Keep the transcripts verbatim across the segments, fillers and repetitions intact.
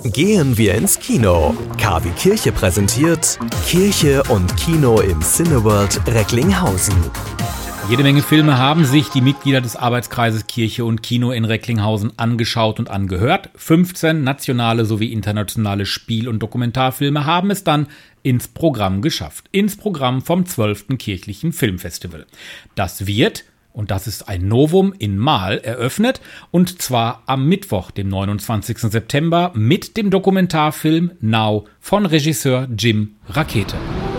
Gehen wir ins Kino. K wie Kirche präsentiert Kirche und Kino im Cineworld Recklinghausen. Jede Menge Filme haben sich die Mitglieder des Arbeitskreises Kirche und Kino in Recklinghausen angeschaut und angehört. fünfzehn nationale sowie internationale Spiel- und Dokumentarfilme haben es dann ins Programm geschafft. Ins Programm vom zwölften Kirchlichen Filmfestival. Das wird, und das ist ein Novum, in Marl eröffnet, und zwar am Mittwoch, dem neunundzwanzigsten September, mit dem Dokumentarfilm Now von Regisseur Jim Rakete.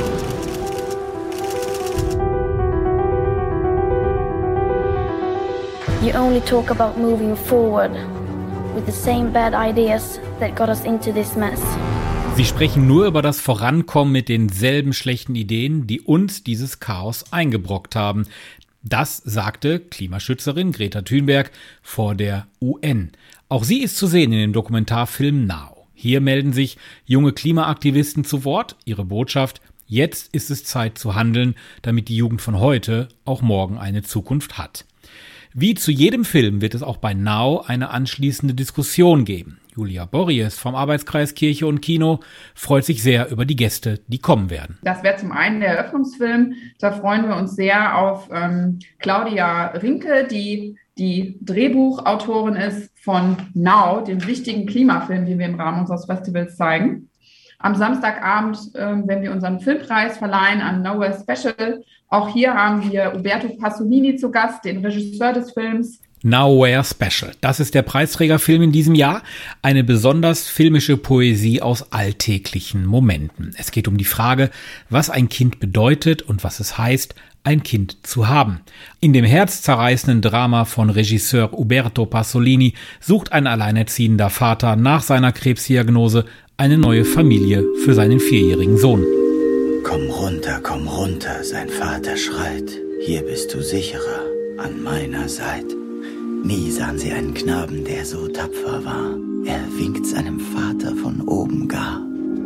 You only talk about moving forward with the same bad ideas that got us into this mess. Sie sprechen nur über das Vorankommen mit denselben schlechten Ideen, die uns dieses Chaos eingebrockt haben. Das sagte Klimaschützerin Greta Thunberg vor der U N. Auch sie ist zu sehen in dem Dokumentarfilm Now. Hier melden sich junge Klimaaktivisten zu Wort. Ihre Botschaft: Jetzt ist es Zeit zu handeln, damit die Jugend von heute auch morgen eine Zukunft hat. Wie zu jedem Film wird es auch bei Now eine anschließende Diskussion geben. Julia Borries vom Arbeitskreis Kirche und Kino freut sich sehr über die Gäste, die kommen werden. Das wäre zum einen der Eröffnungsfilm. Da freuen wir uns sehr auf ähm, Claudia Rinke, die die Drehbuchautorin ist von Now, dem wichtigen Klimafilm, den wir im Rahmen unseres Festivals zeigen. Am Samstagabend, ähm, wenn wir unseren Filmpreis verleihen an Nowhere Special, auch hier haben wir Uberto Pasolini zu Gast, den Regisseur des Films. Nowhere Special. Das ist der Preisträgerfilm in diesem Jahr. Eine besonders filmische Poesie aus alltäglichen Momenten. Es geht um die Frage, was ein Kind bedeutet und was es heißt, ein Kind zu haben. In dem herzzerreißenden Drama von Regisseur Uberto Pasolini sucht ein alleinerziehender Vater nach seiner Krebsdiagnose eine neue Familie für seinen vierjährigen Sohn. Komm runter, komm runter, sein Vater schreit. Hier bist du sicherer, an meiner Seite. Nie sahen sie einen Knaben, der so tapfer war. Er winkt seinem Vater von oben gar.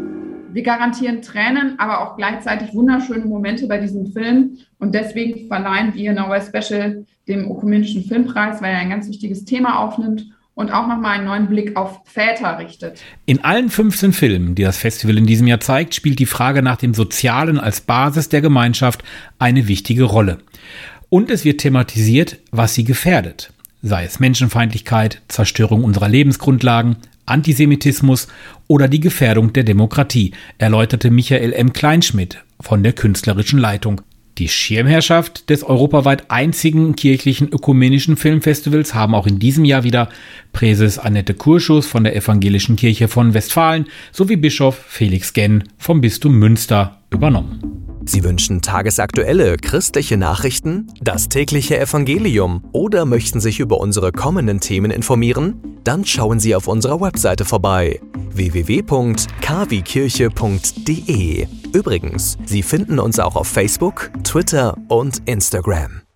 Wir garantieren Tränen, aber auch gleichzeitig wunderschöne Momente bei diesem Film. Und deswegen verleihen wir Nowhere Special dem Ökumenischen Filmpreis, weil er ein ganz wichtiges Thema aufnimmt und auch nochmal einen neuen Blick auf Väter richtet. In allen fünfzehn Filmen, die das Festival in diesem Jahr zeigt, spielt die Frage nach dem Sozialen als Basis der Gemeinschaft eine wichtige Rolle. Und es wird thematisiert, was sie gefährdet. Sei es Menschenfeindlichkeit, Zerstörung unserer Lebensgrundlagen, Antisemitismus oder die Gefährdung der Demokratie, erläuterte Michael M. Kleinschmidt von der künstlerischen Leitung. Die Schirmherrschaft des europaweit einzigen kirchlichen ökumenischen Filmfestivals haben auch in diesem Jahr wieder Präses Annette Kurschus von der Evangelischen Kirche von Westfalen sowie Bischof Felix Genn vom Bistum Münster übernommen. Sie wünschen tagesaktuelle christliche Nachrichten, das tägliche Evangelium oder möchten sich über unsere kommenden Themen informieren? Dann schauen Sie auf unserer Webseite vorbei: w w w punkt k wie kirche punkt d e. Übrigens, Sie finden uns auch auf Facebook, Twitter und Instagram.